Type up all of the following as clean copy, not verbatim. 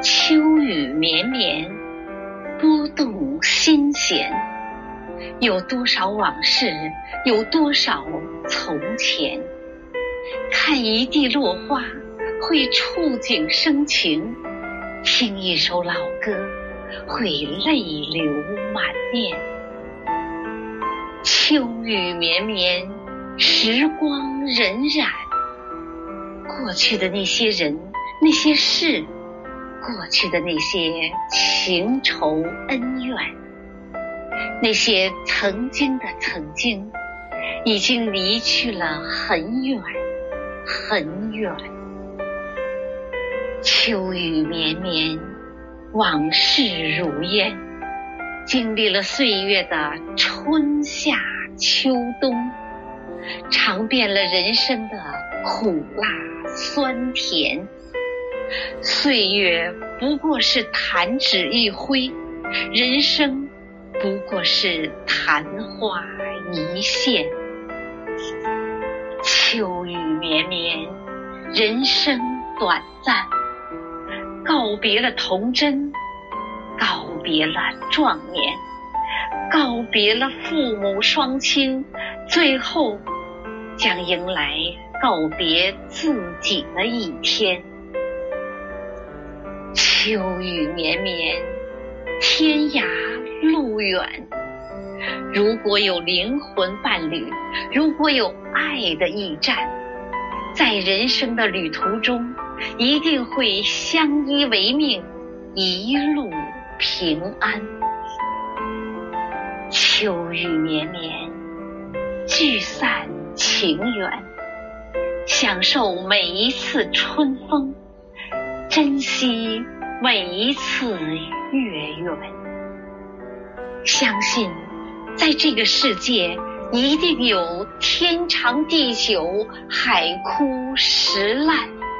秋雨绵绵，拨动心弦。有多少往事，有多少从前。看一地落花，会触景生情；听一首老歌，会泪流满面。秋雨绵绵，时光荏苒。过去的那些人，那些事，过去的那些情仇恩怨，那些曾经的曾经，已经离去了很远很远。秋雨绵绵，往事如烟，经历了岁月的春夏秋冬，尝遍了人生的苦辣酸甜。岁月不过是弹指一挥，人生不过是昙花一现。秋雨绵绵，人生短暂，告别了童真，告别了壮年，告别了父母双亲，最后将迎来告别自己的一天。秋雨绵绵，天涯路远。如果有灵魂伴侣，如果有爱的驿站，在人生的旅途中，一定会相依为命，一路平安。秋雨绵绵，聚散情缘，享受每一次春风，珍惜每一次月圆。相信在这个世界，一定有天长地久，海枯石烂。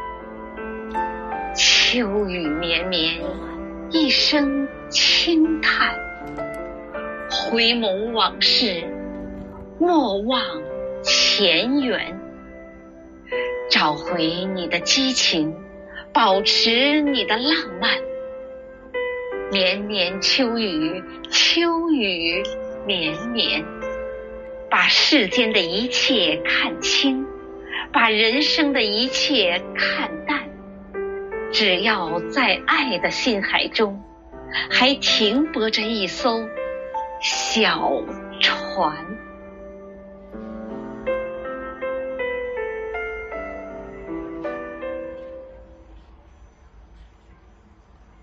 秋雨绵绵，一声轻叹。回眸往事，莫忘前缘。找回你的激情，保持你的浪漫。绵绵秋雨，秋雨绵绵。把世间的一切看清，把人生的一切看淡。只要在爱的心海中，还停泊着一艘小船。